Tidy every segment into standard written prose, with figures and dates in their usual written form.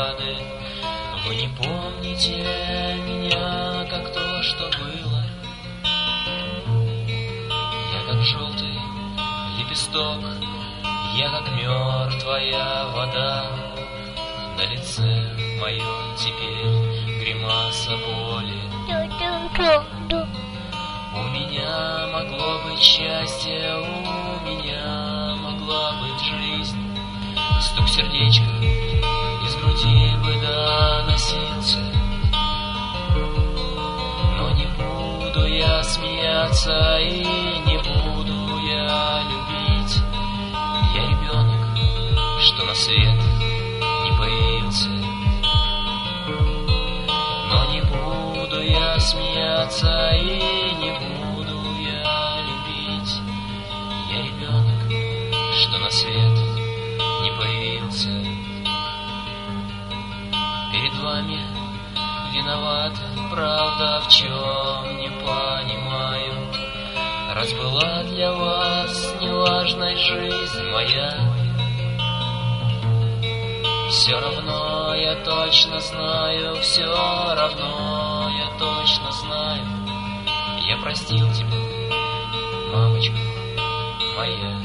рады. Вы не помните меня, как то, что было. Я как желтый лепесток, я как мертвая вода. На лице моем теперь гримаса боли. У меня могло быть счастье, у меня могла быть жизнь. Стук сердечка из груди бы доносился. Но не буду я смеяться и не буду я любить. Я ребенок, что на свет не появился. Но не буду я смеяться и не буду я любить. Я ребенок, что на свет не появился. Перед вами виноват, правда, в чем не понимаю. Раз была для вас неважной жизнь моя, все равно я точно знаю, все равно я точно знаю. Я простил тебя, мамочка моя.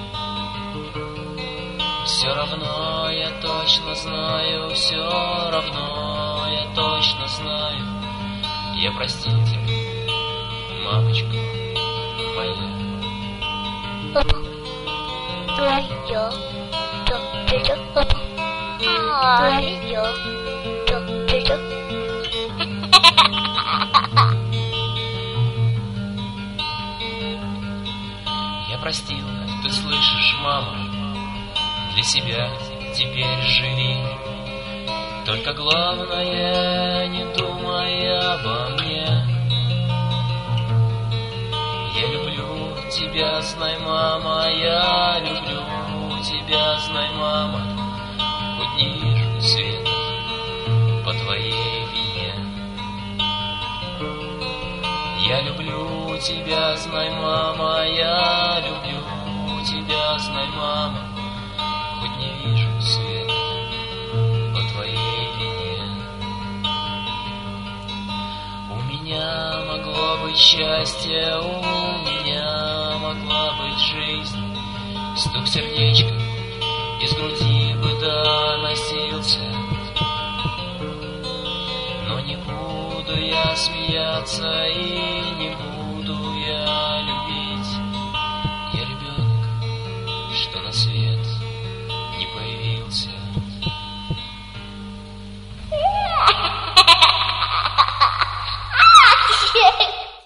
Все равно я точно знаю, все равно я точно знаю. Я простил тебя, мамочка моя. Я простил, ты слышишь, мама? Для себя теперь живи. Только главное, не думай обо мне. Я люблю тебя, знай, мама, я люблю тебя, знай, мама. Хоть не вижу света по твоей вине. Я люблю тебя, знай, мама, я люблю тебя, знай, мама. Хоть не вижу света по твоей вине. У меня могло быть счастье, у меня могла быть жизнь. Стук сердечка из груди бы доносился. Но не буду я смеяться и не буду я